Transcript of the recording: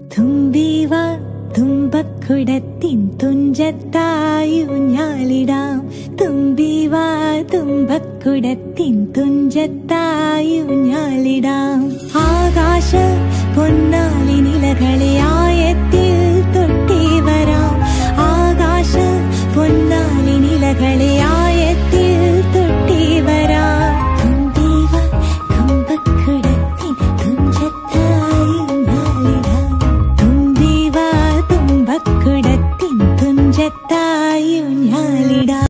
തുമ്പിവാ തുമ്പക്കുടത്തിൻ തുഞ്ചത്തായൂഞ്ഞാലിടാം. തുമ്പിവാ തുമ്പക്കുടത്തിൻ തുഞ്ചത്തായൂഞ്ഞാലിടാം. ആകാശ പൊന്നാലി നിലകളെ ആയത്തിൽ